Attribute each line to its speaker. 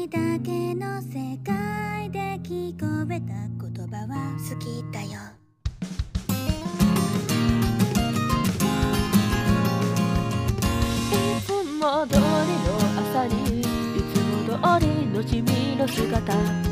Speaker 1: だけの世界で聞こえた言葉は好きだよ。
Speaker 2: いつも通りの朝にいつも通りの君の姿